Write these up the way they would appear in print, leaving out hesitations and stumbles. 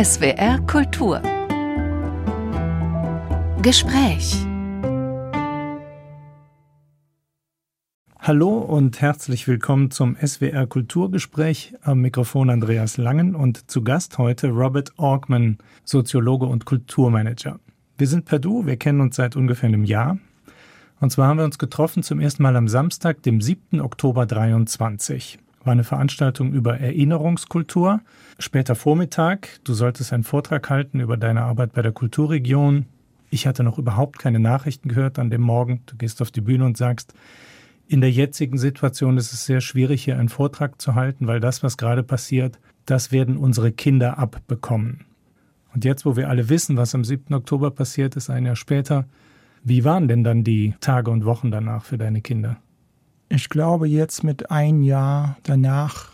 SWR Kultur Gespräch. Hallo und herzlich willkommen zum SWR Kulturgespräch. Am Mikrofon Andreas Langen und zu Gast heute Robert Orgmann, Soziologe und Kulturmanager. Wir sind per Du, wir kennen uns seit ungefähr einem Jahr. Und zwar haben wir uns getroffen zum ersten Mal am Samstag, dem 7. Oktober 23. War eine Veranstaltung über Erinnerungskultur. Später Vormittag, du solltest einen Vortrag halten über deine Arbeit bei der Kulturregion. Ich hatte noch überhaupt keine Nachrichten gehört an dem Morgen. Du gehst auf die Bühne und sagst, in der jetzigen Situation ist es sehr schwierig, hier einen Vortrag zu halten, weil das, was gerade passiert, das werden unsere Kinder abbekommen. Und jetzt, wo wir alle wissen, was am 7. Oktober passiert ist, ein Jahr später, wie waren denn dann die Tage und Wochen danach für deine Kinder? Ich glaube, jetzt mit einem Jahr danach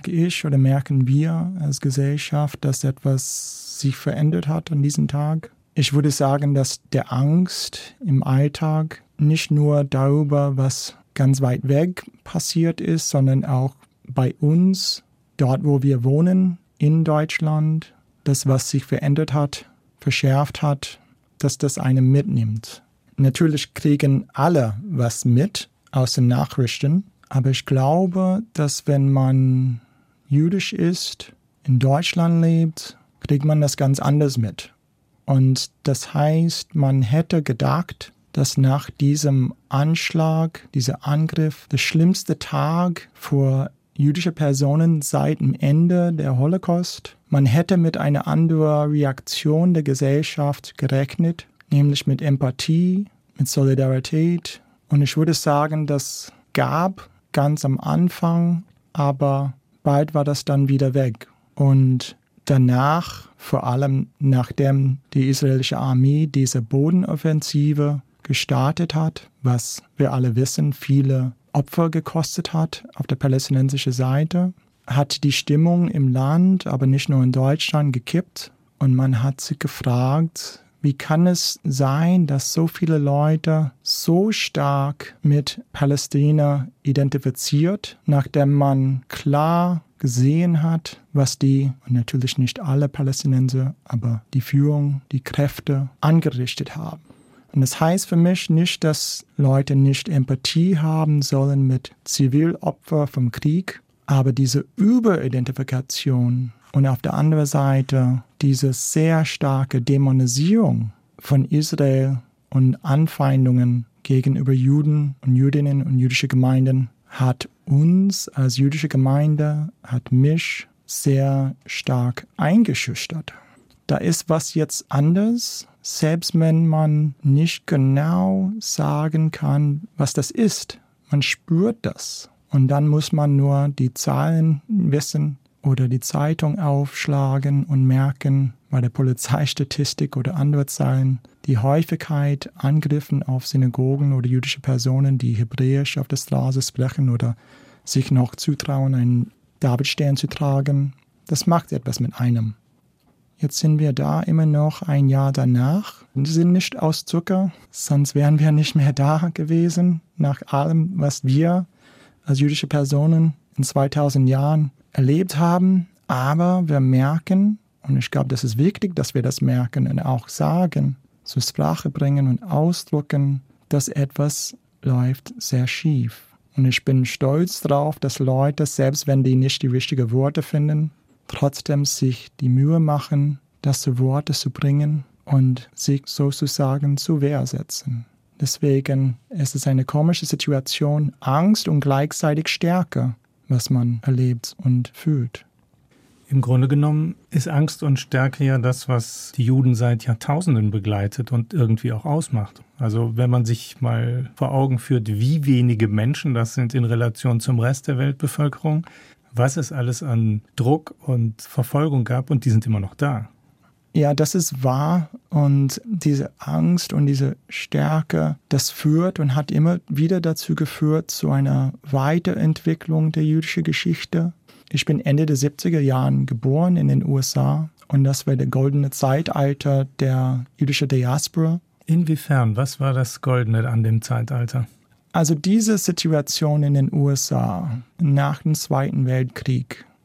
merken wir als Gesellschaft, dass etwas sich verändert hat an diesem Tag. Ich würde sagen, dass der Angst im Alltag nicht nur darüber, was ganz weit weg passiert ist, sondern auch bei uns, dort wo wir wohnen, in Deutschland, das, was sich verändert hat, verschärft hat, dass das einen mitnimmt. Natürlich kriegen alle was mit aus den Nachrichten, aber ich glaube, dass wenn man jüdisch ist, in Deutschland lebt, kriegt man das ganz anders mit. Und das heißt, man hätte gedacht, dass nach diesem Anschlag, dieser Angriff, der schlimmste Tag für jüdische Personen seit dem Ende der Holocaust, man hätte mit einer anderen Reaktion der Gesellschaft gerechnet, nämlich mit Empathie, mit Solidarität. Und ich würde sagen, das gab ganz am Anfang, aber bald war das dann wieder weg. Und danach, vor allem nachdem die israelische Armee diese Bodenoffensive gestartet hat, was wir alle wissen, viele Opfer gekostet hat auf der palästinensischen Seite, hat die Stimmung im Land, aber nicht nur in Deutschland, gekippt. Und man hat sich gefragt, wie kann es sein, dass so viele Leute so stark mit Palästina identifiziert, nachdem man klar gesehen hat, was die, und natürlich nicht alle Palästinenser, aber die Führung, die Kräfte angerichtet haben. Und das heißt für mich nicht, dass Leute nicht Empathie haben sollen mit Zivilopfern vom Krieg, aber diese Überidentifikation und auf der anderen Seite diese sehr starke Dämonisierung von Israel und Anfeindungen gegenüber Juden und Jüdinnen und jüdische Gemeinden hat uns als jüdische Gemeinde, hat mich sehr stark eingeschüchtert. Da ist was jetzt anders, selbst wenn man nicht genau sagen kann, was das ist. Man spürt das. Und dann muss man nur die Zahlen wissen oder die Zeitung aufschlagen und merken, bei der Polizeistatistik oder andere Zahlen, die Häufigkeit Angriffen auf Synagogen oder jüdische Personen, die Hebräisch auf der Straße sprechen oder sich noch zutrauen, einen Davidstern zu tragen, das macht etwas mit einem. Jetzt sind wir da immer noch ein Jahr danach. Wir sind nicht aus Zucker, sonst wären wir nicht mehr da gewesen, nach allem, was wir als jüdische Personen in 2000 Jahren erlebt haben. Aber wir merken, und ich glaube, das ist wichtig, dass wir das merken und auch sagen, zur Sprache bringen und ausdrücken, dass etwas läuft sehr schief. Und ich bin stolz darauf, dass Leute, selbst wenn die nicht die richtigen Worte finden, trotzdem sich die Mühe machen, das zu Worte zu bringen und sich sozusagen zur Wehr setzen. Deswegen ist es eine komische Situation, Angst und gleichzeitig Stärke, was man erlebt und fühlt. Im Grunde genommen ist Angst und Stärke ja das, was die Juden seit Jahrtausenden begleitet und irgendwie auch ausmacht. Also wenn man sich mal vor Augen führt, wie wenige Menschen das sind in Relation zum Rest der Weltbevölkerung, was es alles an Druck und Verfolgung gab, und die sind immer noch da. Ja, das ist wahr, und diese Angst und diese Stärke, das führt und hat immer wieder dazu geführt zu einer Weiterentwicklung der jüdischen Geschichte. Ich bin Ende der 70er Jahren geboren in den USA, und das war der goldene Zeitalter der jüdischen Diaspora. Inwiefern? Was war das Goldene an dem Zeitalter? Also diese Situation in den USA nach dem Zweiten Weltkrieg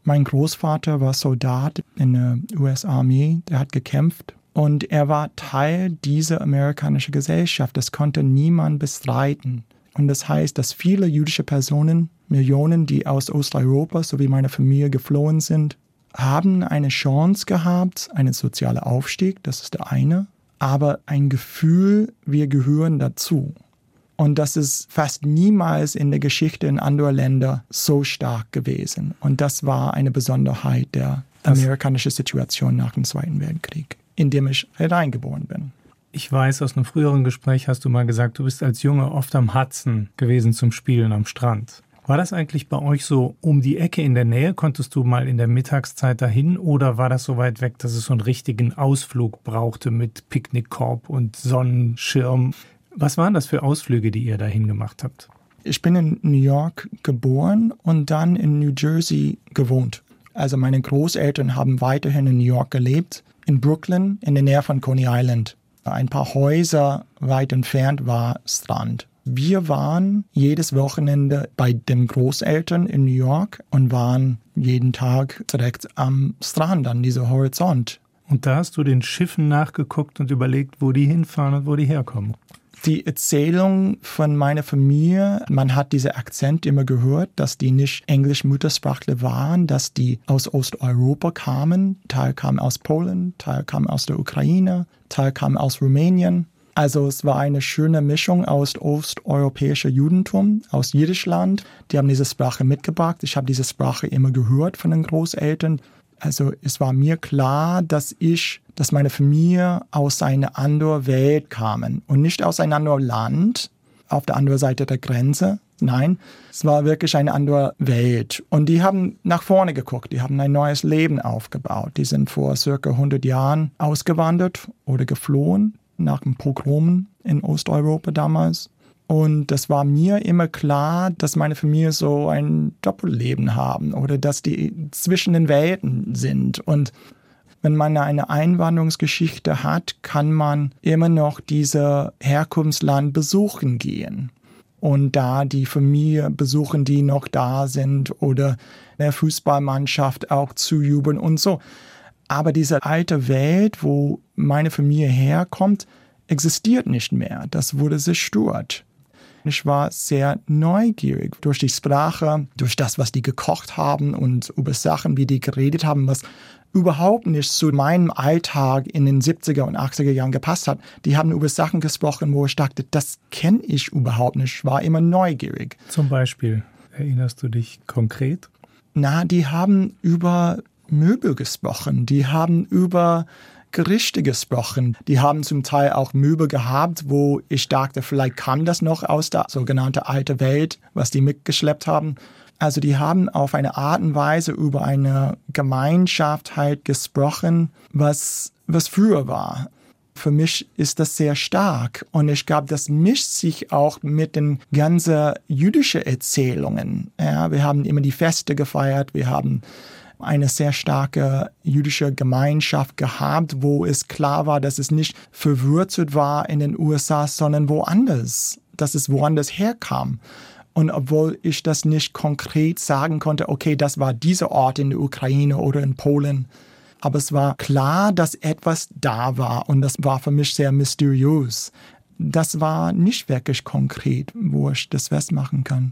Mein Großvater war Soldat in der US-Armee, der hat gekämpft. Und er war Teil dieser amerikanischen Gesellschaft. Das konnte niemand bestreiten. Und das heißt, dass viele jüdische Personen, Millionen, die aus Osteuropa sowie meine Familie geflohen sind, haben eine Chance gehabt, einen sozialen Aufstieg, das ist der eine, aber ein Gefühl, wir gehören dazu. Und das ist fast niemals in der Geschichte in anderen Ländern so stark gewesen. Und das war eine Besonderheit der amerikanischen Situation nach dem Zweiten Weltkrieg, in dem ich hereingeboren bin. Ich weiß, aus einem früheren Gespräch hast du mal gesagt, du bist als Junge oft am Hudson gewesen zum Spielen am Strand. War das eigentlich bei euch so um die Ecke in der Nähe? Konntest du mal in der Mittagszeit dahin oder war das so weit weg, dass es so einen richtigen Ausflug brauchte mit Picknickkorb und Sonnenschirm? Was waren das für Ausflüge, die ihr dahin gemacht habt? Ich bin in New York geboren und dann in New Jersey gewohnt. Also meine Großeltern haben weiterhin in New York gelebt, in Brooklyn, in der Nähe von Coney Island. Ein paar Häuser weit entfernt war Strand. Wir waren jedes Wochenende bei den Großeltern in New York und waren jeden Tag direkt am Strand, an diesem Horizont. Und da hast du den Schiffen nachgeguckt und überlegt, wo die hinfahren und wo die herkommen? Die Erzählung von meiner Familie, man hat diesen Akzent immer gehört, dass die nicht Englisch-Muttersprachler waren, dass die aus Osteuropa kamen. Teil kam aus Polen, Teil kam aus der Ukraine, Teil kam aus Rumänien. Also es war eine schöne Mischung aus osteuropäischem Judentum, aus Jiddischland. Die haben diese Sprache mitgebracht. Ich habe diese Sprache immer gehört von den Großeltern. Also es war mir klar, dass meine Familie aus einer anderen Welt kamen und nicht aus einem anderen Land auf der anderen Seite der Grenze. Nein, es war wirklich eine andere Welt. Und die haben nach vorne geguckt, die haben ein neues Leben aufgebaut. Die sind vor circa 100 Jahren ausgewandert oder geflohen nach dem Pogrom in Osteuropa damals. Und das war mir immer klar, dass meine Familie so ein Doppelleben haben oder dass die zwischen den Welten sind. Und wenn man eine Einwanderungsgeschichte hat, kann man immer noch dieses Herkunftsland besuchen gehen. Und da die Familie besuchen, die noch da sind oder der Fußballmannschaft auch zujubeln und so. Aber diese alte Welt, wo meine Familie herkommt, existiert nicht mehr. Das wurde zerstört. Ich war sehr neugierig durch die Sprache, durch das, was die gekocht haben und über Sachen, wie die geredet haben, was überhaupt nicht zu meinem Alltag in den 70er und 80er Jahren gepasst hat. Die haben über Sachen gesprochen, wo ich dachte, das kenne ich überhaupt nicht. Ich war immer neugierig. Zum Beispiel, erinnerst du dich konkret? Die haben über Möbel gesprochen, die haben über Gerichte gesprochen. Die haben zum Teil auch Möbel gehabt, wo ich dachte, vielleicht kam das noch aus der sogenannten alten Welt, was die mitgeschleppt haben. Also die haben auf eine Art und Weise über eine Gemeinschaft halt gesprochen, was früher war. Für mich ist das sehr stark und ich glaube, das mischt sich auch mit den ganzen jüdischen Erzählungen. Ja, wir haben immer die Feste gefeiert, wir haben eine sehr starke jüdische Gemeinschaft gehabt, wo es klar war, dass es nicht verwurzelt war in den USA, sondern woanders, dass es woanders herkam. Und obwohl ich das nicht konkret sagen konnte, okay, das war dieser Ort in der Ukraine oder in Polen, aber es war klar, dass etwas da war und das war für mich sehr mysteriös. Das war nicht wirklich konkret, wo ich das festmachen kann.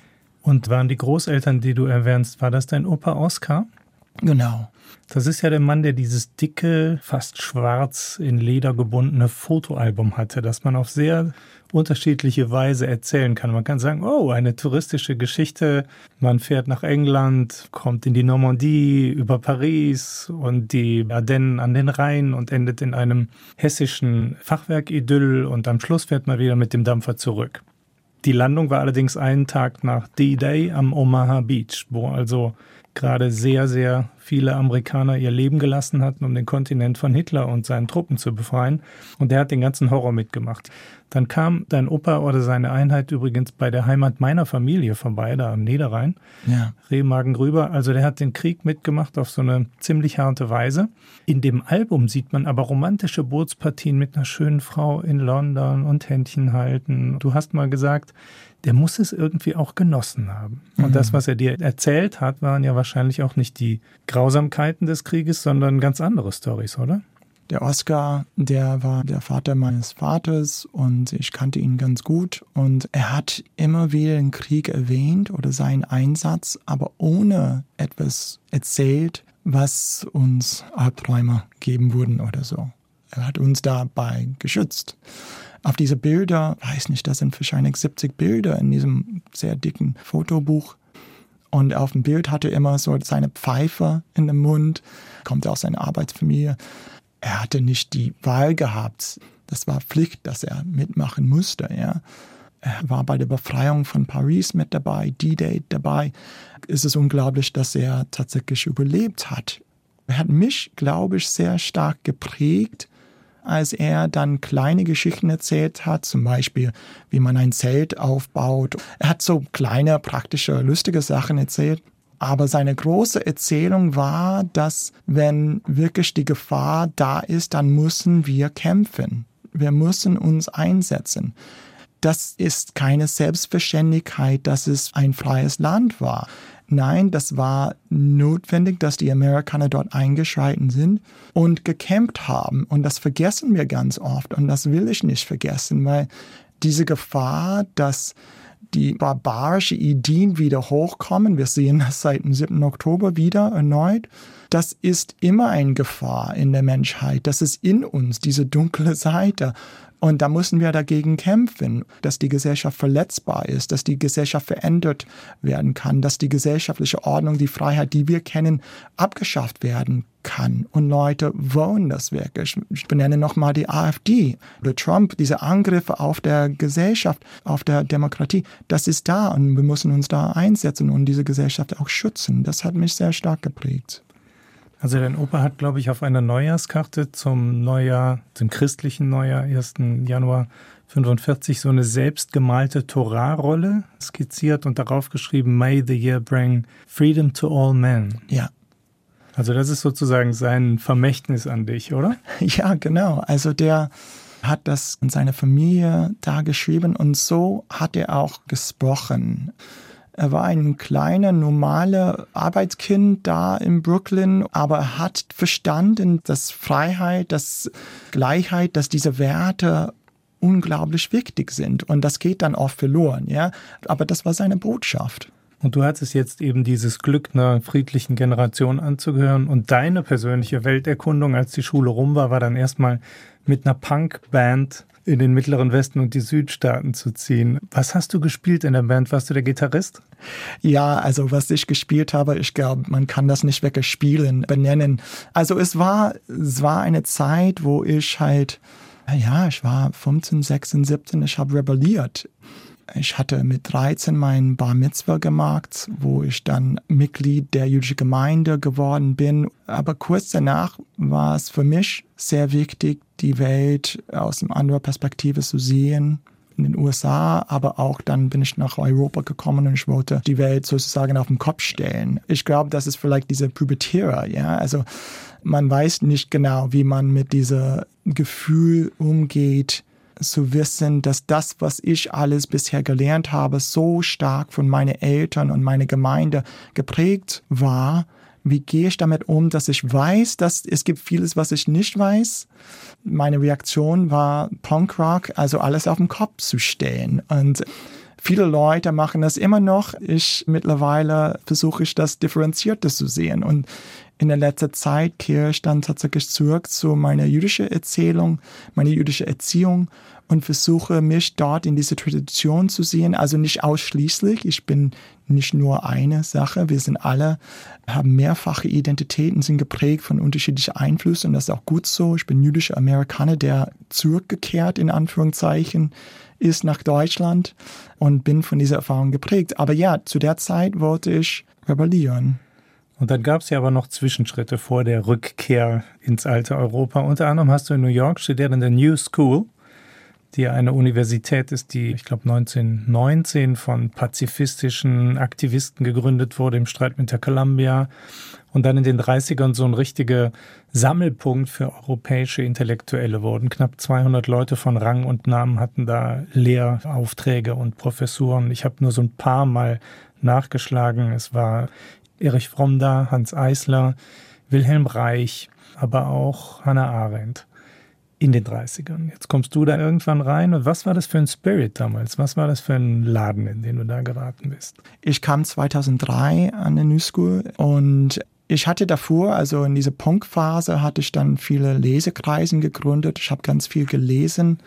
Und waren die Großeltern, die du erwähnst, war das dein Opa Oskar? Genau. Das ist ja der Mann, der dieses dicke, fast schwarz in Leder gebundene Fotoalbum hatte, das man auf sehr unterschiedliche Weise erzählen kann. Man kann sagen, oh, eine touristische Geschichte. Man fährt nach England, kommt in die Normandie, über Paris und die Ardennen an den Rhein und endet in einem hessischen Fachwerkidyll und am Schluss fährt man wieder mit dem Dampfer zurück. Die Landung war allerdings einen Tag nach D-Day am Omaha Beach, wo also gerade sehr, sehr viele Amerikaner ihr Leben gelassen hatten, um den Kontinent von Hitler und seinen Truppen zu befreien. Und der hat den ganzen Horror mitgemacht. Dann kam dein Opa oder seine Einheit übrigens bei der Heimat meiner Familie vorbei, da am Niederrhein, Remagen-Grüber. Also der hat den Krieg mitgemacht auf so eine ziemlich harte Weise. In dem Album sieht man aber romantische Bootspartien mit einer schönen Frau in London und Händchen halten. Du hast mal gesagt, der muss es irgendwie auch genossen haben. Und das, was er dir erzählt hat, waren ja wahrscheinlich auch nicht die Grausamkeiten des Krieges, sondern ganz andere Storys, oder? Der Oskar, der war der Vater meines Vaters und ich kannte ihn ganz gut. Und er hat immer wieder den Krieg erwähnt oder seinen Einsatz, aber ohne etwas erzählt, was uns Albträume geben würden oder so. Er hat uns dabei geschützt. Auf diese Bilder, weiß nicht, das sind wahrscheinlich 70 Bilder in diesem sehr dicken Fotobuch. Und auf dem Bild hatte er immer so seine Pfeife in dem Mund, kommt aus seiner Arbeitsfamilie. Er hatte nicht die Wahl gehabt. Das war Pflicht, dass er mitmachen musste. Ja. Er war bei der Befreiung von Paris mit dabei, D-Day dabei. Es ist unglaublich, dass er tatsächlich überlebt hat. Er hat mich, glaube ich, sehr stark geprägt, als er dann kleine Geschichten erzählt hat, zum Beispiel, wie man ein Zelt aufbaut. Er hat so kleine, praktische, lustige Sachen erzählt. Aber seine große Erzählung war, dass wenn wirklich die Gefahr da ist, dann müssen wir kämpfen. Wir müssen uns einsetzen. Das ist keine Selbstverständlichkeit, dass es ein freies Land war. Nein, das war notwendig, dass die Amerikaner dort eingeschritten sind und gekämpft haben. Und das vergessen wir ganz oft. Und das will ich nicht vergessen, weil diese Gefahr, dass die barbarischen Ideen wieder hochkommen, wir sehen das seit dem 7. Oktober wieder erneut, das ist immer eine Gefahr in der Menschheit. Das ist in uns, diese dunkle Seite. Und da müssen wir dagegen kämpfen, dass die Gesellschaft verletzbar ist, dass die Gesellschaft verändert werden kann, dass die gesellschaftliche Ordnung, die Freiheit, die wir kennen, abgeschafft werden kann. Und Leute wollen das wirklich. Ich benenne nochmal die AfD oder Trump, diese Angriffe auf der Gesellschaft, auf der Demokratie, das ist da und wir müssen uns da einsetzen und diese Gesellschaft auch schützen. Das hat mich sehr stark geprägt. Also dein Opa hat, glaube ich, auf einer Neujahrskarte zum Neujahr, zum christlichen Neujahr, 1. Januar 45, so eine selbstgemalte Torah-Rolle skizziert und darauf geschrieben, May the year bring freedom to all men. Ja. Also das ist sozusagen sein Vermächtnis an dich, oder? Ja, genau. Also der hat das in seiner Familie da geschrieben und so hat er auch gesprochen. Er war ein kleiner, normaler Arbeitskind da in Brooklyn, aber er hat verstanden, dass Freiheit, dass Gleichheit, dass diese Werte unglaublich wichtig sind. Und das geht dann oft verloren, ja. Aber das war seine Botschaft. Und du hattest jetzt eben dieses Glück, einer friedlichen Generation anzugehören. Und deine persönliche Welterkundung, als die Schule rum war, war dann erstmal mit einer Punkband in den Mittleren Westen und die Südstaaten zu ziehen. Was hast du gespielt in der Band? Warst du der Gitarrist? Ja, also was ich gespielt habe, ich glaube, man kann das nicht wirklich spielen, benennen. Also es war eine Zeit, wo ich halt, ich war 15, 16, 17, ich habe rebelliert. Ich hatte mit 13 meinen Bar Mitzvah gemacht, wo ich dann Mitglied der jüdischen Gemeinde geworden bin. Aber kurz danach war es für mich sehr wichtig, die Welt aus einer anderen Perspektive zu sehen. In den USA, aber auch dann bin ich nach Europa gekommen und ich wollte die Welt sozusagen auf den Kopf stellen. Ich glaube, das ist vielleicht diese Pubertäre, ja. Also man weiß nicht genau, wie man mit diesem Gefühl umgeht, zu wissen, dass das, was ich alles bisher gelernt habe, so stark von meinen Eltern und meiner Gemeinde geprägt war. Wie gehe ich damit um, dass ich weiß, dass es gibt vieles, was ich nicht weiß? Meine Reaktion war Punkrock, also alles auf den Kopf zu stellen. Und viele Leute machen das immer noch. Mittlerweile versuche ich das differenzierter zu sehen. Und in der letzten Zeit kehre ich dann tatsächlich zurück zu meiner jüdischen Erzählung, meiner jüdischen Erziehung und versuche mich dort in diese Tradition zu sehen. Also nicht ausschließlich. Ich bin nicht nur eine Sache. Wir sind alle, haben mehrfache Identitäten, sind geprägt von unterschiedlichen Einflüssen und das ist auch gut so. Ich bin jüdischer Amerikaner, der zurückgekehrt, in Anführungszeichen, ist nach Deutschland und bin von dieser Erfahrung geprägt. Aber ja, zu der Zeit wollte ich rebellieren. Und dann gab es ja aber noch Zwischenschritte vor der Rückkehr ins alte Europa. Unter anderem hast du in New York studiert in der New School, die eine Universität ist, die, ich glaube, 1919 von pazifistischen Aktivisten gegründet wurde im Streit mit der Columbia und dann in den 30ern so ein richtiger Sammelpunkt für europäische Intellektuelle wurden. Knapp 200 Leute von Rang und Namen hatten da Lehraufträge und Professuren. Ich habe nur so ein paar Mal nachgeschlagen. Es war Erich Fromm da, Hans Eisler, Wilhelm Reich, aber auch Hannah Arendt in den 30ern. Jetzt kommst du da irgendwann rein. Und was war das für ein Spirit damals? Was war das für ein Laden, in den du da geraten bist? Ich kam 2003 an der New School und ich hatte davor, also in dieser Punkphase, hatte ich dann viele Lesekreisen gegründet. Ich habe ganz viel gelesen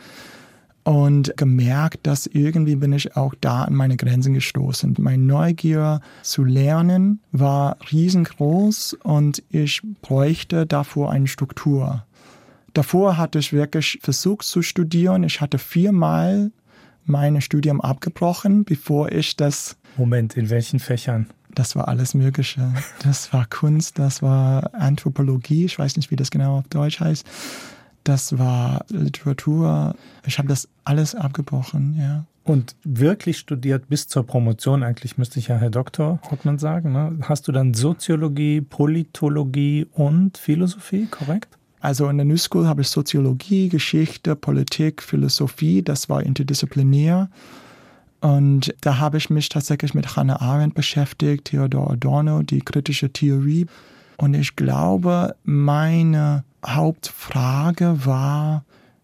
und gemerkt, dass irgendwie bin ich auch da an meine Grenzen gestoßen. Meine Neugier zu lernen war riesengroß und ich bräuchte davor eine Struktur. Davor hatte ich wirklich versucht zu studieren. Ich hatte 4-mal mein Studium abgebrochen, bevor ich das... Moment, in welchen Fächern? Das war alles Mögliche. Das war Kunst, das war Anthropologie, ich weiß nicht, wie das genau auf Deutsch heißt. Das war Literatur. Ich habe das alles abgebrochen, ja. Und wirklich studiert bis zur Promotion, eigentlich müsste ich ja Herr Doktor Orkman sagen, ne? Hast du dann Soziologie, Politologie und Philosophie, korrekt? Also in der New School habe ich Soziologie, Geschichte, Politik, Philosophie, das war interdisziplinär. Und da habe ich mich tatsächlich mit Hannah Arendt beschäftigt, Theodor Adorno, die kritische Theorie. Und ich glaube, meine Hauptfrage war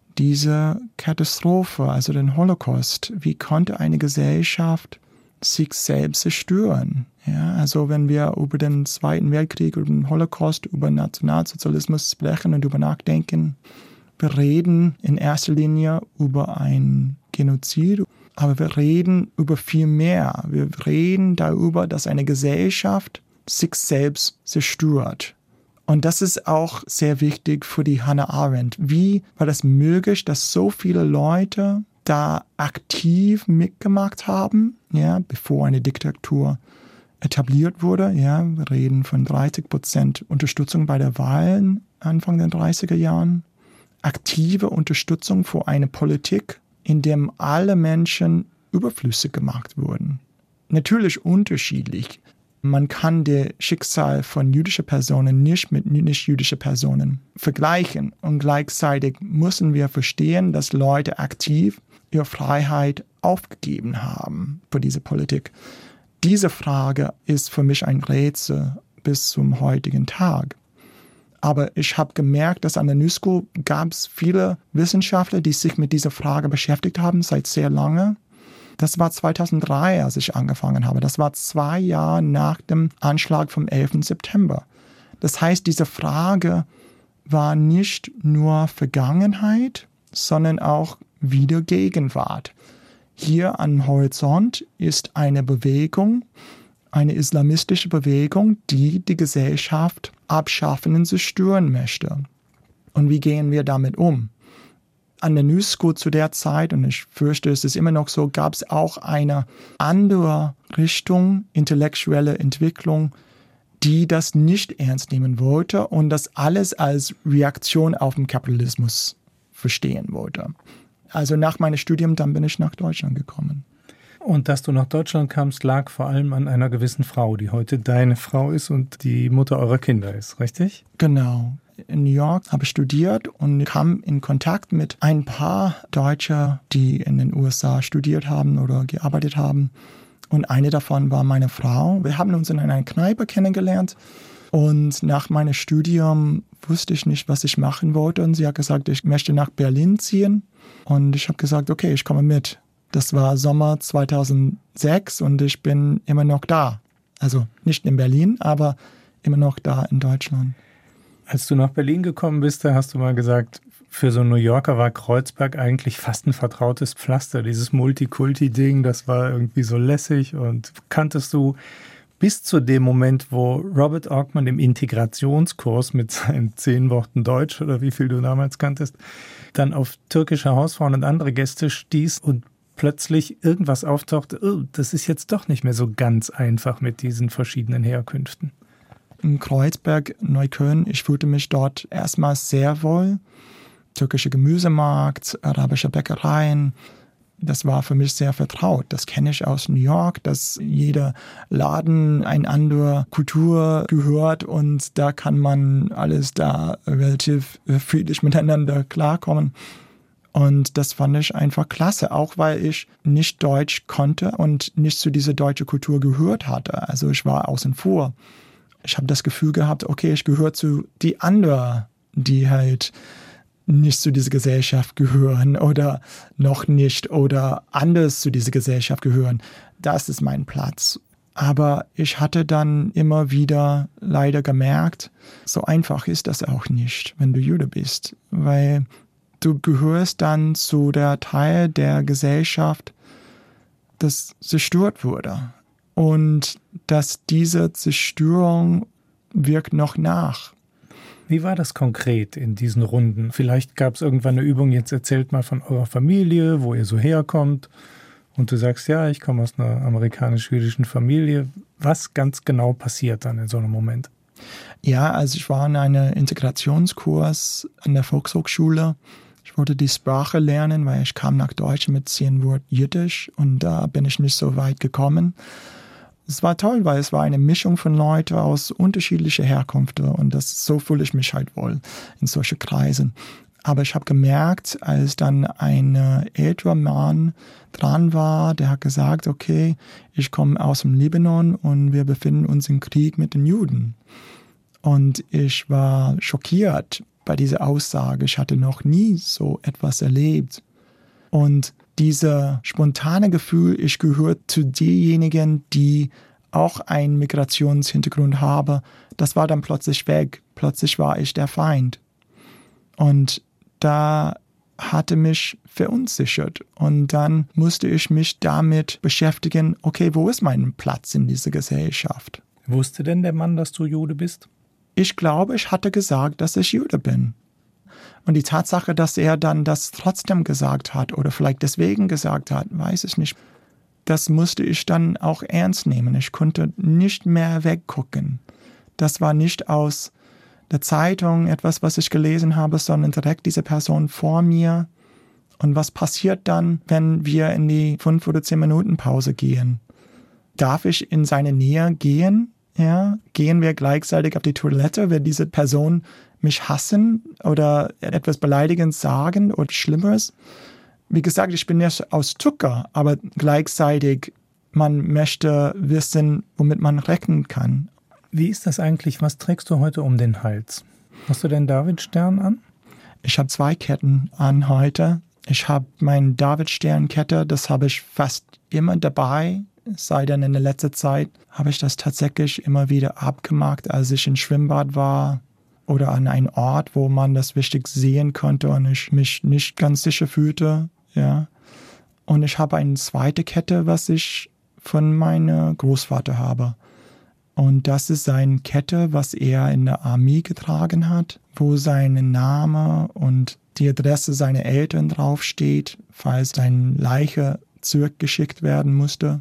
diese Katastrophe, also den Holocaust. Wie konnte eine Gesellschaft sich selbst zerstören? Ja, also wenn wir über den Zweiten Weltkrieg, über den Holocaust, über Nationalsozialismus sprechen und darüber nachdenken, wir reden in erster Linie über ein Genozid, aber wir reden über viel mehr. Wir reden darüber, dass eine Gesellschaft sich selbst zerstört. Und das ist auch sehr wichtig für die Hannah Arendt. Wie war das möglich, dass so viele Leute da aktiv mitgemacht haben, ja, bevor eine Diktatur etabliert wurde? Ja, wir reden von 30% Unterstützung bei der Wahlen Anfang der 30er Jahren. Aktive Unterstützung für eine Politik, in der alle Menschen überflüssig gemacht wurden. Natürlich unterschiedlich. Man kann das Schicksal von jüdischen Personen nicht mit nicht-jüdischen Personen vergleichen. Und gleichzeitig müssen wir verstehen, dass Leute aktiv ihre Freiheit aufgegeben haben für diese Politik. Diese Frage ist für mich ein Rätsel bis zum heutigen Tag. Aber ich habe gemerkt, dass an der New School gab es viele Wissenschaftler, die sich mit dieser Frage beschäftigt haben, seit sehr lange. Das war 2003, als ich angefangen habe. Das war 2 Jahre nach dem Anschlag vom 11. September. Das heißt, diese Frage war nicht nur Vergangenheit, sondern auch wieder Gegenwart. Hier am Horizont ist eine Bewegung, eine islamistische Bewegung, die die Gesellschaft abschaffen und zerstören möchte. Und wie gehen wir damit um? An der New School zu der Zeit, und ich fürchte, es ist immer noch so, gab es auch eine andere Richtung, intellektuelle Entwicklung, die das nicht ernst nehmen wollte und das alles als Reaktion auf den Kapitalismus verstehen wollte. Also nach meinem Studium, dann bin ich nach Deutschland gekommen. Und dass du nach Deutschland kamst, lag vor allem an einer gewissen Frau, die heute deine Frau ist und die Mutter eurer Kinder ist, richtig? Genau. In New York habe ich studiert und kam in Kontakt mit ein paar Deutsche, die in den USA studiert haben oder gearbeitet haben. Und eine davon war meine Frau. Wir haben uns in einer Kneipe kennengelernt. Und nach meinem Studium wusste ich nicht, was ich machen wollte. Und sie hat gesagt, ich möchte nach Berlin ziehen. Und ich habe gesagt, okay, ich komme mit. Das war Sommer 2006 und ich bin immer noch da. Also nicht in Berlin, aber immer noch da in Deutschland. Als du nach Berlin gekommen bist, da hast du mal gesagt, für so einen New Yorker war Kreuzberg eigentlich fast ein vertrautes Pflaster. Dieses Multikulti-Ding, das war irgendwie so lässig und kanntest du bis zu dem Moment, wo Robert Orkman im Integrationskurs mit seinen 10 Worten Deutsch oder wie viel du damals kanntest, dann auf türkische Hausfrauen und andere Gäste stieß und plötzlich irgendwas auftauchte, oh, das ist jetzt doch nicht mehr so ganz einfach mit diesen verschiedenen Herkünften. in Kreuzberg, Neukölln. Ich fühlte mich dort erstmal sehr wohl. Türkischer Gemüsemarkt, arabische Bäckereien. Das war für mich sehr vertraut. Das kenne ich aus New York, dass jeder Laden eine andere Kultur gehört und da kann man alles da relativ friedlich miteinander klarkommen. Und das fand ich einfach klasse, auch weil ich nicht Deutsch konnte und nicht zu dieser deutschen Kultur gehört hatte. Also ich war außen vor. Ich habe das Gefühl gehabt, okay, ich gehöre zu die anderen, die halt nicht zu dieser Gesellschaft gehören oder noch nicht oder anders zu dieser Gesellschaft gehören. Das ist mein Platz. Aber ich hatte dann immer wieder leider gemerkt, so einfach ist das auch nicht, wenn du Jude bist, weil du gehörst dann zu der Teil der Gesellschaft, das zerstört wurde. Und dass diese Zerstörung wirkt noch nach. Wie war das konkret in diesen Runden? Vielleicht gab es irgendwann eine Übung, jetzt erzählt mal von eurer Familie, wo ihr so herkommt. Und du sagst, ja, ich komme aus einer amerikanisch-jüdischen Familie. Was ganz genau passiert dann in so einem Moment? Ja, also ich war in einem Integrationskurs an der Volkshochschule. Ich wollte die Sprache lernen, weil ich kam nach Deutschland mit 10 Wort Jiddisch und da bin ich nicht so weit gekommen. Es war toll, weil es war eine Mischung von Leuten aus unterschiedlicher Herkunft und so fühle ich mich halt wohl in solchen Kreisen. Aber ich habe gemerkt, als dann ein älterer Mann dran war, der hat gesagt, okay, ich komme aus dem Libanon und wir befinden uns im Krieg mit den Juden. Und ich war schockiert bei dieser Aussage. Ich hatte noch nie so etwas erlebt. Und dieser spontane Gefühl, ich gehöre zu denjenigen, die auch einen Migrationshintergrund haben, das war dann plötzlich weg. Plötzlich war ich der Feind. Und da hatte mich verunsichert. Und dann musste ich mich damit beschäftigen, okay, wo ist mein Platz in dieser Gesellschaft? Wusste denn der Mann, dass du Jude bist? Ich glaube, ich hatte gesagt, dass ich Jude bin. Und die Tatsache, dass er dann das trotzdem gesagt hat oder vielleicht deswegen gesagt hat, weiß ich nicht. Das musste ich dann auch ernst nehmen. Ich konnte nicht mehr weggucken. Das war nicht aus der Zeitung etwas, was ich gelesen habe, sondern direkt diese Person vor mir. Und was passiert dann, wenn wir in die 5 oder 10 Minuten Pause gehen? Darf ich in seine Nähe gehen? Ja? Gehen wir gleichzeitig auf die Toilette? Wird diese Person mich hassen oder etwas beleidigend sagen oder Schlimmeres? Wie gesagt, ich bin nicht aus Zucker, aber gleichzeitig, man möchte wissen, womit man rechnen kann. Wie ist das eigentlich? Was trägst du heute um den Hals? Hast du den Davidstern an? Ich habe 2 Ketten an heute. Ich habe meine Davidsternkette, das habe ich fast immer dabei. Es sei denn, in der letzten Zeit habe ich das tatsächlich immer wieder abgemacht, als ich im Schwimmbad war oder an einem Ort, wo man das wichtig sehen konnte und ich mich nicht ganz sicher fühlte. Ja. Und ich habe eine zweite Kette, was ich von meinem Großvater habe. Und das ist eine Kette, was er in der Armee getragen hat, wo sein Name und die Adresse seiner Eltern draufsteht, falls seine Leiche zurückgeschickt werden musste.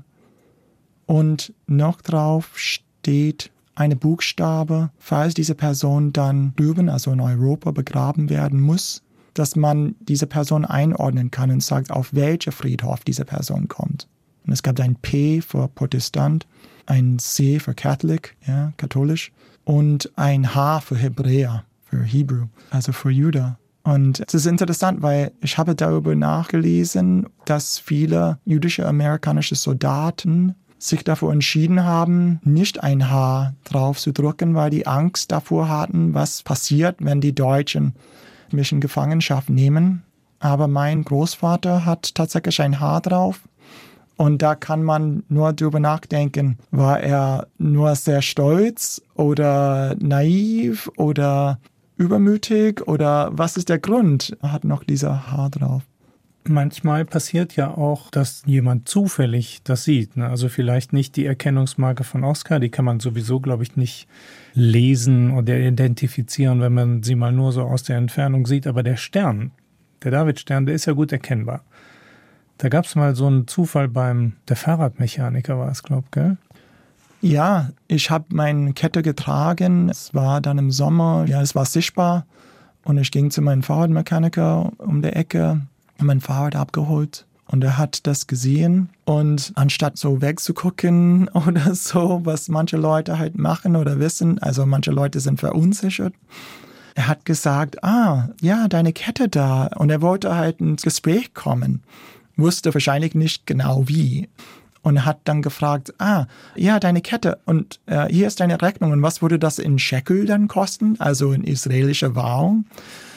Und noch drauf steht eine Buchstabe, falls diese Person dann drüben, also in Europa, begraben werden muss, dass man diese Person einordnen kann und sagt, auf welcher Friedhof diese Person kommt. Und es gab ein P für Protestant, ein C für Catholic, ja, katholisch, und ein H für Hebräer, für Hebrew, also für Juda. Und es ist interessant, weil ich habe darüber nachgelesen, dass viele jüdische amerikanische Soldaten sich dafür entschieden haben, nicht ein H drauf zu drücken, weil die Angst davor hatten, was passiert, wenn die Deutschen mich in Gefangenschaft nehmen. Aber mein Großvater hat tatsächlich ein H drauf. Und da kann man nur drüber nachdenken, war er nur sehr stolz oder naiv oder übermütig oder was ist der Grund? Er hat noch dieser Haar drauf. Manchmal passiert ja auch, dass jemand zufällig das sieht. Ne? Also vielleicht nicht die Erkennungsmarke von Oscar, die kann man sowieso, glaube ich, nicht lesen oder identifizieren, wenn man sie mal nur so aus der Entfernung sieht. Aber der Stern, der Davidstern, der ist ja gut erkennbar. Da gab es mal so einen Zufall der Fahrradmechaniker war es, glaube ich, gell? Ja, ich habe meine Kette getragen. Es war dann im Sommer, ja, es war sichtbar. Und ich ging zu meinem Fahrradmechaniker um die Ecke, habe mein Fahrrad abgeholt. Und er hat das gesehen. Und anstatt so wegzugucken oder so, was manche Leute halt machen oder wissen, also manche Leute sind verunsichert, er hat gesagt, ja, deine Kette da. Und er wollte halt ins Gespräch kommen, wusste wahrscheinlich nicht genau wie. Und hat dann gefragt, ja, deine Kette und hier ist deine Rechnung. Und was würde das in Shekel dann kosten, also in israelischer Währung?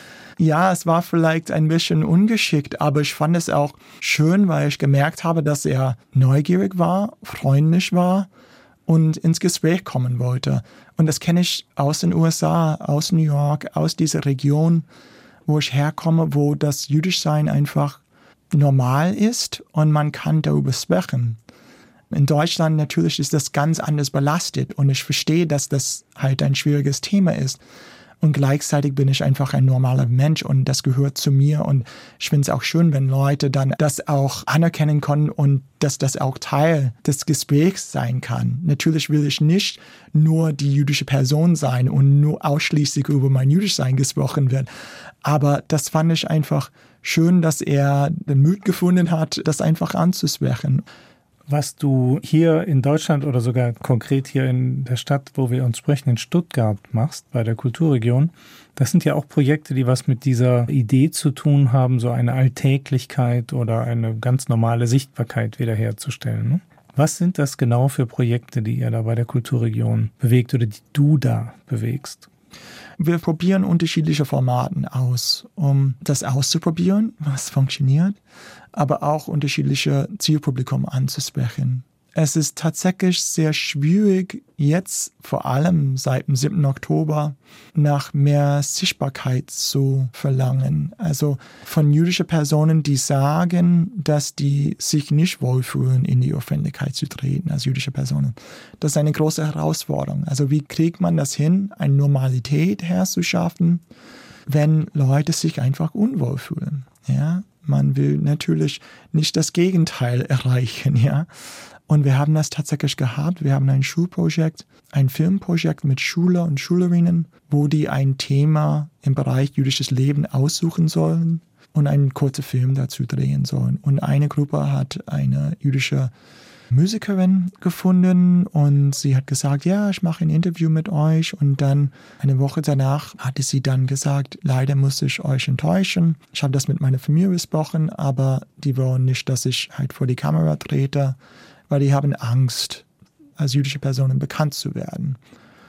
Ja, es war vielleicht ein bisschen ungeschickt, aber ich fand es auch schön, weil ich gemerkt habe, dass er neugierig war, freundlich war und ins Gespräch kommen wollte. Und das kenne ich aus den USA, aus New York, aus dieser Region, wo ich herkomme, wo das Jüdischsein einfach normal ist und man kann darüber sprechen. In Deutschland natürlich ist das ganz anders belastet und ich verstehe, dass das halt ein schwieriges Thema ist. Und gleichzeitig bin ich einfach ein normaler Mensch und das gehört zu mir. Und ich finde es auch schön, wenn Leute dann das auch anerkennen können und dass das auch Teil des Gesprächs sein kann. Natürlich will ich nicht nur die jüdische Person sein und nur ausschließlich über mein Jüdischsein gesprochen wird. Aber das fand ich einfach schön, dass er den Mut gefunden hat, das einfach anzusprechen. Was du hier in Deutschland oder sogar konkret hier in der Stadt, wo wir uns sprechen, in Stuttgart machst, bei der Kulturregion, das sind ja auch Projekte, die was mit dieser Idee zu tun haben, so eine Alltäglichkeit oder eine ganz normale Sichtbarkeit wiederherzustellen. Ne? Was sind das genau für Projekte, die ihr da bei der Kulturregion bewegt oder die du da bewegst? Wir probieren unterschiedliche Formaten aus, um das auszuprobieren, was funktioniert, aber auch unterschiedliche Zielpublikum anzusprechen. Es ist tatsächlich sehr schwierig, jetzt vor allem seit dem 7. Oktober nach mehr Sichtbarkeit zu verlangen. Also von jüdischen Personen, die sagen, dass die sich nicht wohlfühlen, in die Öffentlichkeit zu treten als jüdische Personen. Das ist eine große Herausforderung. Also wie kriegt man das hin, eine Normalität herzuschaffen, wenn Leute sich einfach unwohl fühlen? Ja? Man will natürlich nicht das Gegenteil erreichen, ja. Und wir haben das tatsächlich gehabt. Wir haben ein Schulprojekt, ein Filmprojekt mit Schüler und Schülerinnen, wo die ein Thema im Bereich jüdisches Leben aussuchen sollen und einen kurzen Film dazu drehen sollen. Und eine Gruppe hat eine jüdische Musikerin gefunden und sie hat gesagt, ja, ich mache ein Interview mit euch. Und dann eine Woche danach hatte sie dann gesagt, leider muss ich euch enttäuschen. Ich habe das mit meiner Familie besprochen, aber die wollen nicht, dass ich halt vor die Kamera trete, weil die haben Angst, als jüdische Personen bekannt zu werden.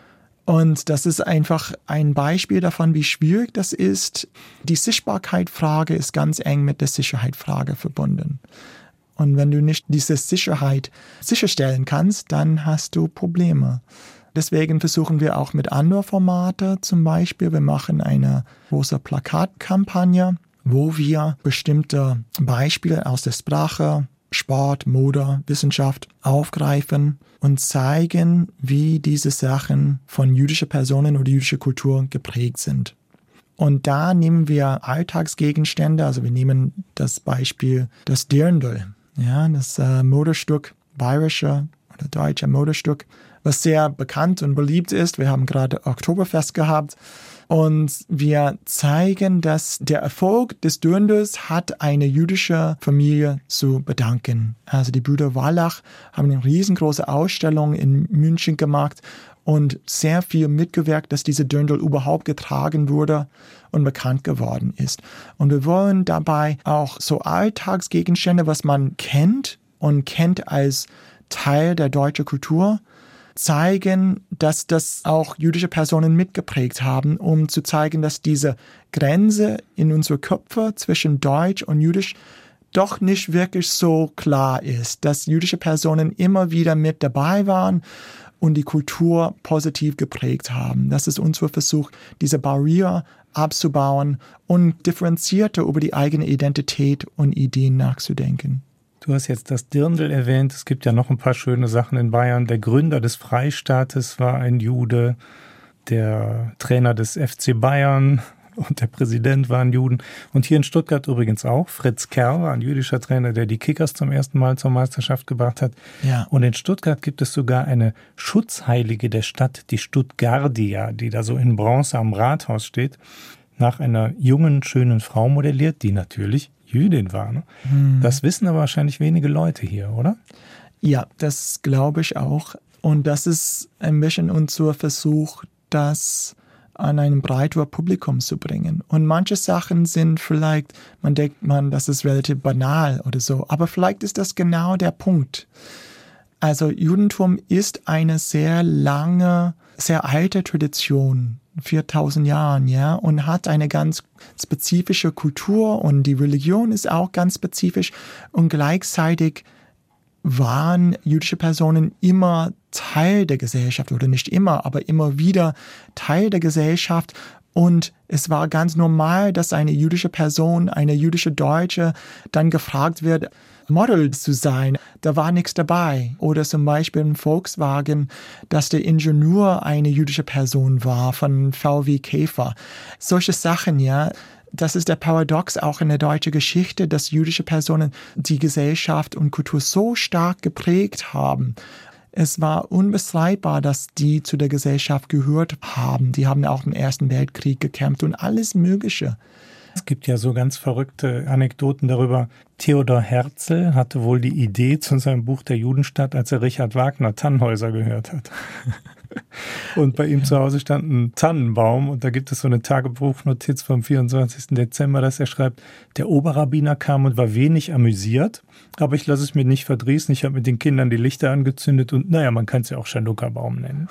Und das ist einfach ein Beispiel davon, wie schwierig das ist. Die Sichtbarkeitsfrage ist ganz eng mit der Sicherheitsfrage verbunden. Und wenn du nicht diese Sicherheit sicherstellen kannst, dann hast du Probleme. Deswegen versuchen wir auch mit anderen Formaten, zum Beispiel, wir machen eine große Plakatkampagne, wo wir bestimmte Beispiele aus der Sprache, Sport, Mode, Wissenschaft aufgreifen und zeigen, wie diese Sachen von jüdischen Personen oder jüdischer Kultur geprägt sind. Und da nehmen wir Alltagsgegenstände, also wir nehmen das Beispiel das Dirndl, ja, das Modestück, bayerische oder deutsche Modestück, was sehr bekannt und beliebt ist. Wir haben gerade Oktoberfest gehabt. Und wir zeigen, dass der Erfolg des Dirndls hat eine jüdische Familie zu bedanken. Also die Brüder Wallach haben eine riesengroße Ausstellung in München gemacht und sehr viel mitgewirkt, dass diese Dirndl überhaupt getragen wurde und bekannt geworden ist. Und wir wollen dabei auch so Alltagsgegenstände, was man kennt und kennt als Teil der deutschen Kultur, zeigen, dass das auch jüdische Personen mitgeprägt haben, um zu zeigen, dass diese Grenze in unsere Köpfe zwischen Deutsch und Jüdisch doch nicht wirklich so klar ist, dass jüdische Personen immer wieder mit dabei waren und die Kultur positiv geprägt haben. Das ist unser Versuch, diese Barriere abzubauen und differenzierter über die eigene Identität und Ideen nachzudenken. Du hast jetzt das Dirndl erwähnt. Es gibt ja noch ein paar schöne Sachen in Bayern. Der Gründer des Freistaates war ein Jude. Der Trainer des FC Bayern und der Präsident waren Juden. Und hier in Stuttgart übrigens auch. Fritz Kerr war ein jüdischer Trainer, der die Kickers zum ersten Mal zur Meisterschaft gebracht hat. Ja. Und in Stuttgart gibt es sogar eine Schutzheilige der Stadt, die Stuttgardia, die da so in Bronze am Rathaus steht, nach einer jungen, schönen Frau modelliert, die natürlich Jüdin war. Ne? Das wissen aber wahrscheinlich wenige Leute hier, oder? Ja, das glaube ich auch. Und das ist ein bisschen unser Versuch, das an ein breiteres Publikum zu bringen. Und manche Sachen sind vielleicht, man denkt, das ist relativ banal oder so, aber vielleicht ist das genau der Punkt. Also Judentum ist eine sehr lange, sehr alte Tradition, 4000 Jahren, ja, und hat eine ganz spezifische Kultur und die Religion ist auch ganz spezifisch und gleichzeitig waren jüdische Personen immer Teil der Gesellschaft oder nicht immer, aber immer wieder Teil der Gesellschaft. Und es war ganz normal, dass eine jüdische Person, eine jüdische Deutsche dann gefragt wird, Model zu sein. Da war nichts dabei. Oder zum Beispiel in Volkswagen, dass der Ingenieur eine jüdische Person war von VW Käfer. Solche Sachen, ja. Das ist der Paradox auch in der deutschen Geschichte, dass jüdische Personen die Gesellschaft und Kultur so stark geprägt haben. Es war unbestreitbar, dass die zu der Gesellschaft gehört haben. Die haben auch im Ersten Weltkrieg gekämpft und alles Mögliche. Es gibt ja so ganz verrückte Anekdoten darüber. Theodor Herzl hatte wohl die Idee zu seinem Buch Der Judenstaat, als er Richard Wagner Tannhäuser gehört hat. Und bei ihm zu Hause stand ein Tannenbaum und da gibt es so eine Tagebuchnotiz vom 24. Dezember, dass er schreibt, der Oberrabbiner kam und war wenig amüsiert, aber ich lasse es mir nicht verdrießen, ich habe mit den Kindern die Lichter angezündet und naja, man kann es ja auch Chanukka-Baum nennen.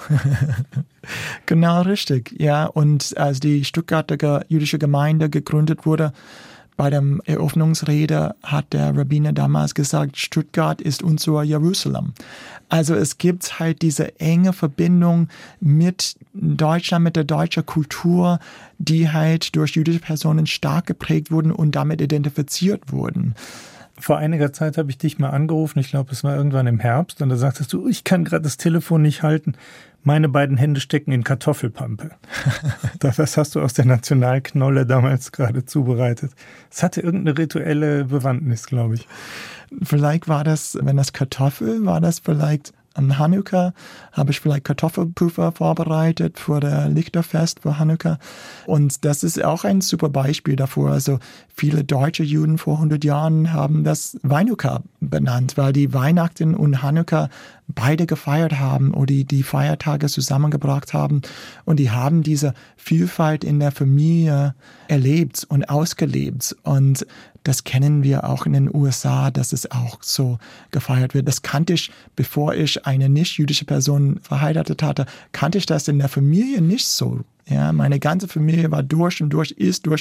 Genau, richtig. Ja, und als die Stuttgarter jüdische Gemeinde gegründet wurde, bei der Eröffnungsrede hat der Rabbiner damals gesagt, Stuttgart ist unser Jerusalem. Also es gibt halt diese enge Verbindung mit Deutschland, mit der deutschen Kultur, die halt durch jüdische Personen stark geprägt wurden und damit identifiziert wurden. Vor einiger Zeit habe ich dich mal angerufen, ich glaube, es war irgendwann im Herbst, und da sagtest du, ich kann gerade das Telefon nicht halten, meine beiden Hände stecken in Kartoffelpampe. Das hast du aus der Nationalknolle damals gerade zubereitet. Es hatte irgendeine rituelle Bewandtnis, glaube ich. Vielleicht war das, wenn das Kartoffel, war das vielleicht an Hanukkah, habe ich vielleicht Kartoffelpuffer vorbereitet für das Lichterfest für Hanukkah. Und das ist auch ein super Beispiel davor. Also viele deutsche Juden vor 100 Jahren haben das Weinukkah benannt, weil die Weihnachten und Hanukkah beide gefeiert haben oder die Feiertage zusammengebracht haben. Und die haben diese Vielfalt in der Familie erlebt und ausgelebt. Und das kennen wir auch in den USA, dass es auch so gefeiert wird. Das kannte ich, bevor ich eine nicht-jüdische Person verheiratet hatte, kannte ich das in der Familie nicht so. Ja, meine ganze Familie war durch und durch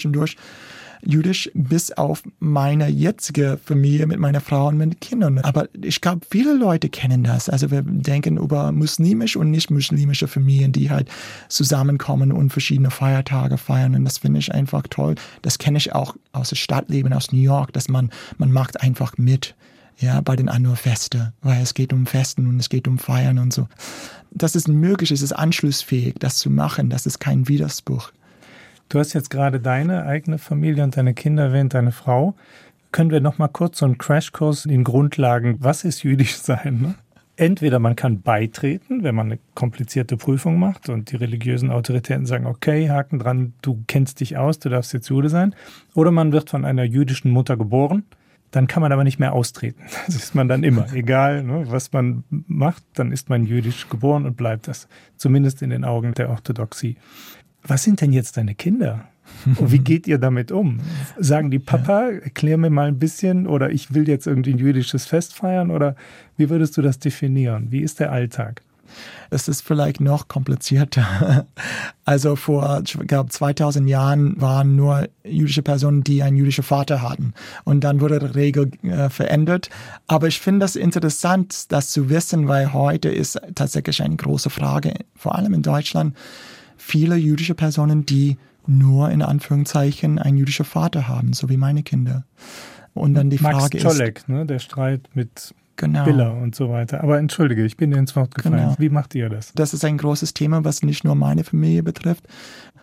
jüdisch, bis auf meine jetzige Familie mit meiner Frau und mit Kindern. Aber ich glaube, viele Leute kennen das. Also wir denken über muslimische und nicht-muslimische Familien, die halt zusammenkommen und verschiedene Feiertage feiern. Und das finde ich einfach toll. Das kenne ich auch aus dem Stadtleben, aus New York, dass man macht einfach mit. Ja, bei den anderen Feste, weil es geht um Festen und es geht um Feiern und so. Das ist möglich, es ist anschlussfähig, das zu machen. Das ist kein Widerspruch. Du hast jetzt gerade deine eigene Familie und deine Kinder erwähnt, deine Frau. Können wir noch mal kurz so einen Crashkurs in Grundlagen, was ist jüdisch sein? Ne? Entweder man kann beitreten, wenn man eine komplizierte Prüfung macht und die religiösen Autoritäten sagen, okay, Haken dran, du kennst dich aus, du darfst jetzt Jude sein. Oder man wird von einer jüdischen Mutter geboren, dann kann man aber nicht mehr austreten. Das ist man dann immer. Egal, ne, was man macht, dann ist man jüdisch geboren und bleibt das. Zumindest in den Augen der Orthodoxie. Was sind denn jetzt deine Kinder? Und wie geht ihr damit um? Sagen die, Papa, erklär mir mal ein bisschen, oder ich will jetzt irgendwie ein jüdisches Fest feiern, oder wie würdest du das definieren? Wie ist der Alltag? Es ist vielleicht noch komplizierter. Also vor, ich glaube, 2000 Jahren waren nur jüdische Personen, die einen jüdischen Vater hatten. Und dann wurde die Regel verändert. Aber ich finde das interessant, das zu wissen, weil heute ist tatsächlich eine große Frage, vor allem in Deutschland, viele jüdische Personen, die nur in Anführungszeichen einen jüdischen Vater haben, so wie meine Kinder. Und dann die Frage Max Czolek, ne, der Streit mit genau. Biller und so weiter. Aber entschuldige, ich bin dir ins Wort gefallen. Genau. Wie macht ihr das? Das ist ein großes Thema, was nicht nur meine Familie betrifft.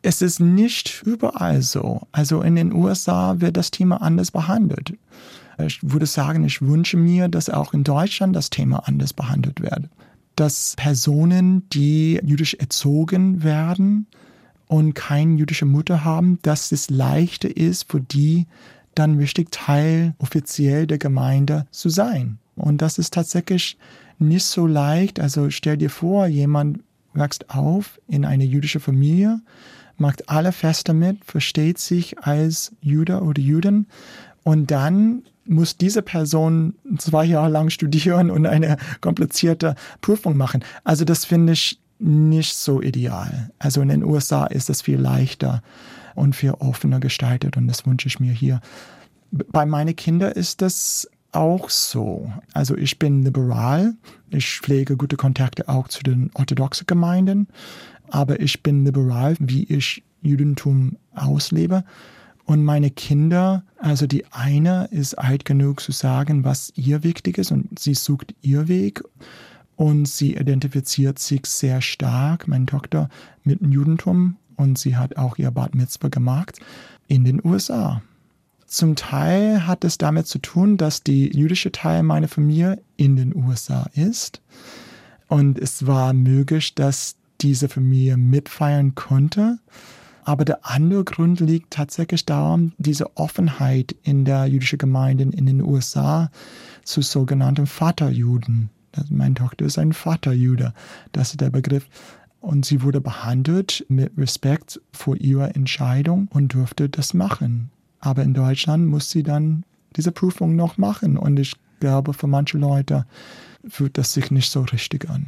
Es ist nicht überall so. Also in den USA wird das Thema anders behandelt. Ich würde sagen, ich wünsche mir, dass auch in Deutschland das Thema anders behandelt wird. Dass Personen, die jüdisch erzogen werden und keine jüdische Mutter haben, dass es leichter ist für die, dann richtig Teil offiziell der Gemeinde zu sein. Und das ist tatsächlich nicht so leicht. Also stell dir vor, jemand wächst auf in eine jüdische Familie, macht alle Feste mit, versteht sich als Jude oder Jüdin und dann muss diese Person 2 Jahre lang studieren und eine komplizierte Prüfung machen. Also das finde ich nicht so ideal. Also in den USA ist das viel leichter und viel offener gestaltet und das wünsche ich mir hier. Bei meinen Kindern ist das auch so. Also ich bin liberal, ich pflege gute Kontakte auch zu den orthodoxen Gemeinden, aber ich bin liberal, wie ich Judentum auslebe. Und meine Kinder, also die eine ist alt genug zu sagen, was ihr wichtig ist und sie sucht ihr Weg und sie identifiziert sich sehr stark, meine Tochter, mit dem Judentum und sie hat auch ihr Bat Mitzvah gemacht in den USA. Zum Teil hat es damit zu tun, dass die jüdische Teil meiner Familie in den USA ist und es war möglich, dass diese Familie mitfeiern konnte. Aber der andere Grund liegt tatsächlich darum, diese Offenheit in der jüdischen Gemeinde in den USA zu sogenannten Vaterjuden. Meine Tochter ist ein Vaterjude, das ist der Begriff. Und sie wurde behandelt mit Respekt vor ihrer Entscheidung und durfte das machen. Aber in Deutschland muss sie dann diese Prüfung noch machen. Und ich glaube, für manche Leute fühlt das sich nicht so richtig an.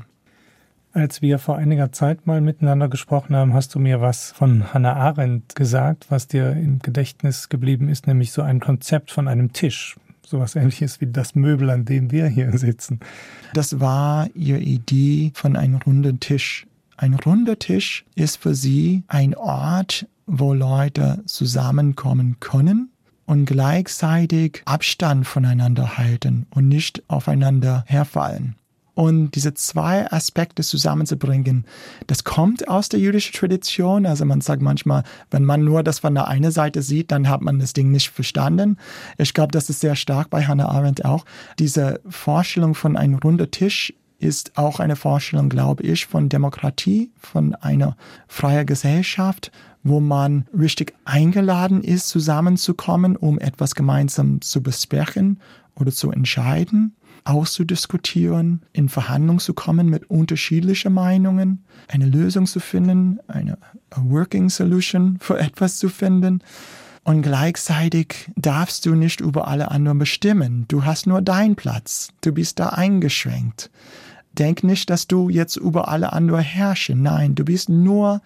Als wir vor einiger Zeit mal miteinander gesprochen haben, hast du mir was von Hannah Arendt gesagt, was dir im Gedächtnis geblieben ist, nämlich so ein Konzept von einem Tisch. Sowas Ähnliches wie das Möbel, an dem wir hier sitzen. Das war ihre Idee von einem runden Tisch. Ein runder Tisch ist für sie ein Ort, wo Leute zusammenkommen können und gleichzeitig Abstand voneinander halten und nicht aufeinander herfallen. Und diese 2 Aspekte zusammenzubringen, das kommt aus der jüdischen Tradition. Also man sagt manchmal, wenn man nur das von der einen Seite sieht, dann hat man das Ding nicht verstanden. Ich glaube, das ist sehr stark bei Hannah Arendt auch. Diese Vorstellung von einem runden Tisch ist auch eine Vorstellung, glaube ich, von Demokratie, von einer freien Gesellschaft, wo man richtig eingeladen ist, zusammenzukommen, um etwas gemeinsam zu besprechen oder zu entscheiden, auszudiskutieren, in Verhandlungen zu kommen mit unterschiedlichen Meinungen, eine Lösung zu finden, eine Working Solution für etwas zu finden. Und gleichzeitig darfst du nicht über alle anderen bestimmen. Du hast nur deinen Platz. Du bist da eingeschränkt. Denk nicht, dass du jetzt über alle anderen herrschen. Nein, du bist nur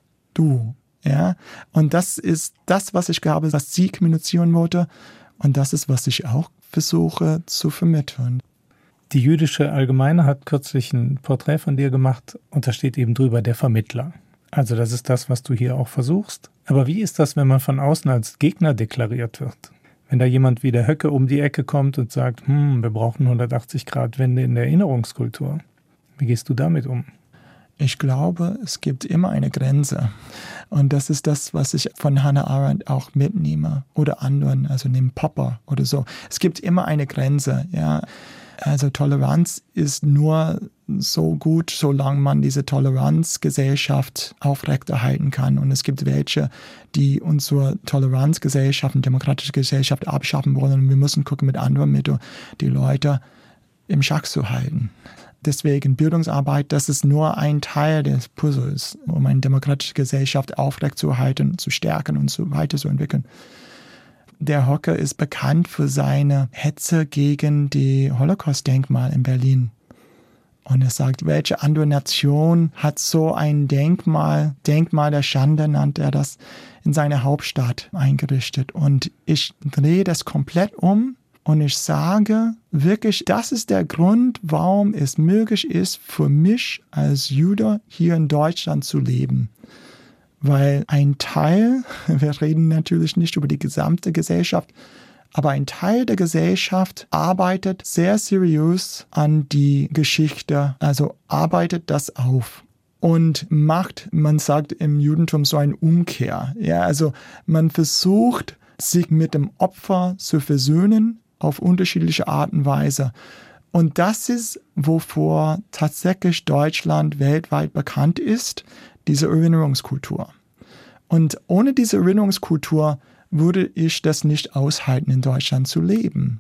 du. Ja? Und das ist das, was ich glaube, was sie kommunizieren wollte. Und das ist, was ich auch versuche zu vermitteln. Die Jüdische Allgemeine hat kürzlich ein Porträt von dir gemacht und da steht eben drüber der Vermittler. Also das ist das, was du hier auch versuchst. Aber wie ist das, wenn man von außen als Gegner deklariert wird? Wenn da jemand wie der Höcke um die Ecke kommt und sagt, wir brauchen 180-Grad-Wende in der Erinnerungskultur. Wie gehst du damit um? Ich glaube, es gibt immer eine Grenze. Und das ist das, was ich von Hannah Arendt auch mitnehme. Oder anderen, also neben Popper oder so. Es gibt immer eine Grenze, ja. Also Toleranz ist nur so gut, solange man diese Toleranzgesellschaft aufrechterhalten kann. Und es gibt welche, die unsere Toleranzgesellschaft und demokratische Gesellschaft abschaffen wollen. Und wir müssen gucken mit anderen Mitteln, die Leute im Schach zu halten. Deswegen Bildungsarbeit, das ist nur ein Teil des Puzzles, um eine demokratische Gesellschaft aufrechtzuerhalten, zu stärken und so weiterzuentwickeln. Der Hocker ist bekannt für seine Hetze gegen die Holocaust-Denkmal in Berlin. Und er sagt, welche andere Nation hat so ein Denkmal der Schande, nannte er das, in seiner Hauptstadt eingerichtet. Und ich drehe das komplett um und ich sage wirklich, das ist der Grund, warum es möglich ist, für mich als Jude hier in Deutschland zu leben. Weil ein Teil, wir reden natürlich nicht über die gesamte Gesellschaft, aber ein Teil der Gesellschaft arbeitet sehr seriös an die Geschichte, also arbeitet das auf. und macht, man sagt im Judentum, so eine Umkehr. Ja, also man versucht, sich mit dem Opfer zu versöhnen auf unterschiedliche Art und Weise. Und das ist, wovor tatsächlich Deutschland weltweit bekannt ist, diese Erinnerungskultur. Und ohne diese Erinnerungskultur würde ich das nicht aushalten, in Deutschland zu leben.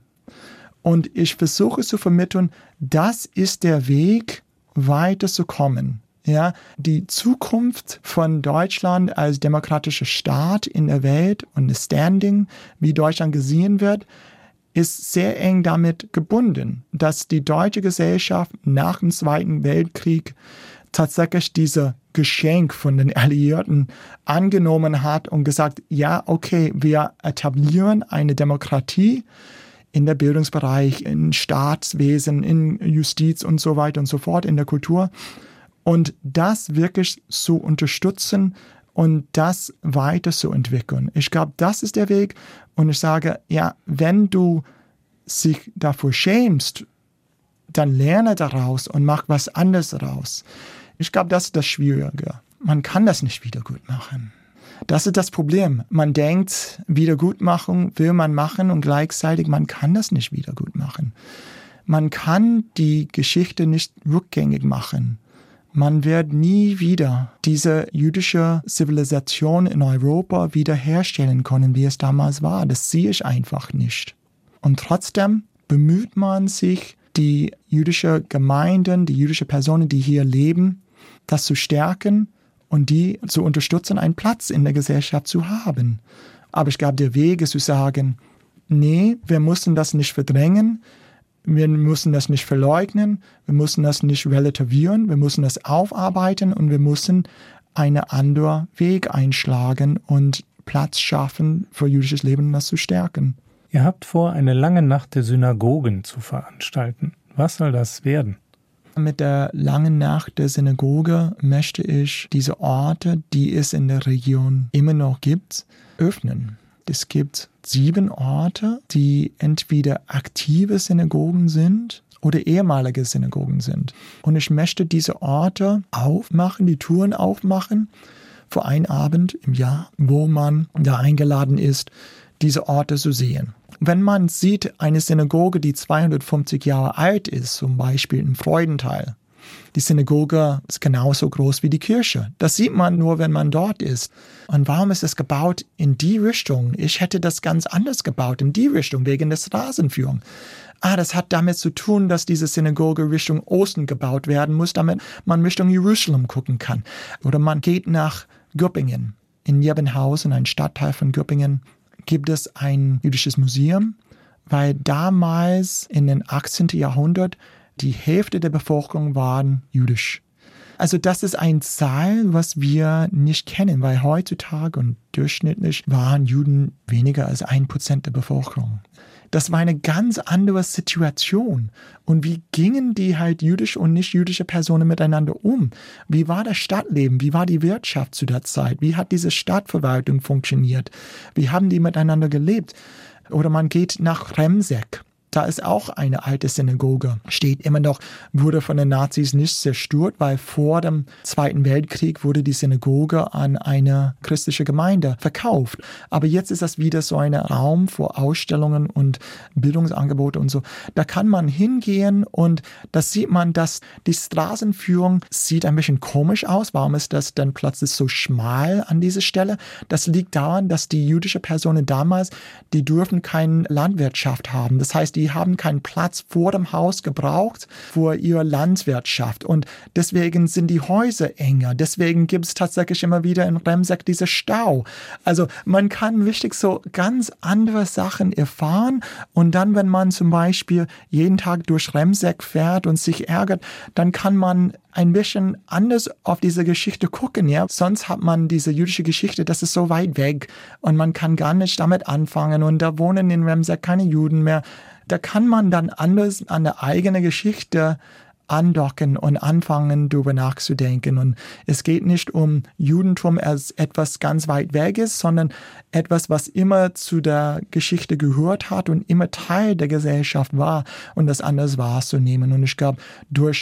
Und ich versuche zu vermitteln, das ist der Weg, weiterzukommen. Ja, die Zukunft von Deutschland als demokratischer Staat in der Welt und das Standing, wie Deutschland gesehen wird, ist sehr eng damit gebunden, dass die deutsche Gesellschaft nach dem Zweiten Weltkrieg tatsächlich diese Geschenk von den Alliierten angenommen hat und gesagt, ja, okay, wir etablieren eine Demokratie in der Bildungsbereich, in Staatswesen, in Justiz und so weiter und so fort, in der Kultur. Und das wirklich zu unterstützen und das weiterzuentwickeln. Ich glaube, das ist der Weg. Und ich sage, ja, wenn du dich davor schämst, dann lerne daraus und mach was anderes daraus. Ich glaube, das ist das Schwierige. Man kann das nicht wieder gut machen. Das ist das Problem. Man denkt, Wiedergutmachung will man machen und gleichzeitig man kann das nicht wieder gut machen. Man kann die Geschichte nicht rückgängig machen. Man wird nie wieder diese jüdische Zivilisation in Europa wiederherstellen können, wie es damals war. Das sehe ich einfach nicht. Und trotzdem bemüht man sich, die jüdische Gemeinden, die jüdische Personen, die hier leben, das zu stärken und die zu unterstützen, einen Platz in der Gesellschaft zu haben. Aber ich glaube, der Weg ist zu sagen, nee, wir müssen das nicht verdrängen, wir müssen das nicht verleugnen, wir müssen das nicht relativieren, wir müssen das aufarbeiten und wir müssen einen anderen Weg einschlagen und Platz schaffen für jüdisches Leben und das zu stärken. Ihr habt vor, eine lange Nacht der Synagogen zu veranstalten. Was soll das werden? Mit der langen Nacht der Synagoge möchte ich diese Orte, die es in der Region immer noch gibt, öffnen. Es gibt 7 Orte, die entweder aktive Synagogen sind oder ehemalige Synagogen sind. Und ich möchte diese Orte aufmachen, die Touren aufmachen, für einen Abend im Jahr, wo man da eingeladen ist, diese Orte zu sehen. Wenn man sieht, eine Synagoge, die 250 Jahre alt ist, zum Beispiel in Freudenthal, die Synagoge ist genauso groß wie die Kirche. Das sieht man nur, wenn man dort ist. Und warum ist es gebaut in die Richtung? Ich hätte das ganz anders gebaut, in die Richtung, wegen der Straßenführung. Das hat damit zu tun, dass diese Synagoge Richtung Osten gebaut werden muss, damit man Richtung Jerusalem gucken kann. Oder man geht nach Göppingen. In Jebenhausen, ein Stadtteil von Göppingen, gibt es ein jüdisches Museum, weil damals in den 18. Jahrhundert die Hälfte der Bevölkerung waren jüdisch. Also das ist ein Zahl, was wir nicht kennen, weil heutzutage und durchschnittlich waren Juden weniger als 1% der Bevölkerung. Das war eine ganz andere Situation. Und wie gingen die halt jüdische und nicht jüdische Personen miteinander um? Wie war das Stadtleben? Wie war die Wirtschaft zu der Zeit? Wie hat diese Stadtverwaltung funktioniert? Wie haben die miteinander gelebt? Oder man geht nach Remseck. Da ist auch eine alte Synagoge, steht immer noch, wurde von den Nazis nicht zerstört, weil vor dem Zweiten Weltkrieg wurde die Synagoge an eine christliche Gemeinde verkauft. Aber jetzt ist das wieder so ein Raum für Ausstellungen und Bildungsangebote und so. Da kann man hingehen und da sieht man, dass die Straßenführung sieht ein bisschen komisch aus. Warum ist das dann plötzlich so schmal an dieser Stelle? Das liegt daran, dass die jüdischen Personen damals, die dürfen keine Landwirtschaft haben. Das heißt, die haben keinen Platz vor dem Haus gebraucht für ihre Landwirtschaft und deswegen sind die Häuser enger. Deswegen gibt es tatsächlich immer wieder in Remseck diese Stau. Also man kann richtig so ganz andere Sachen erfahren und dann, wenn man zum Beispiel jeden Tag durch Remseck fährt und sich ärgert, dann kann man ein bisschen anders auf diese Geschichte gucken, ja. Sonst hat man diese jüdische Geschichte, das ist so weit weg und man kann gar nicht damit anfangen und da wohnen in Remseck keine Juden mehr. Da kann man dann anders an der eigenen Geschichte andocken und anfangen, darüber nachzudenken. Und es geht nicht um Judentum als etwas ganz weit weg ist, sondern etwas, was immer zu der Geschichte gehört hat und immer Teil der Gesellschaft war und das anders wahrzunehmen. Und ich glaube, durch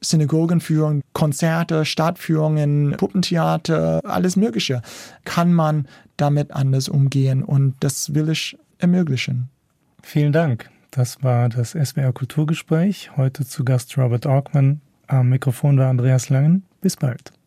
Synagogenführung, Konzerte, Stadtführungen, Puppentheater, alles Mögliche, kann man damit anders umgehen und das will ich ermöglichen. Vielen Dank. Das war das SWR Kulturgespräch. Heute zu Gast Robert Orkman. Am Mikrofon war Andreas Langen. Bis bald.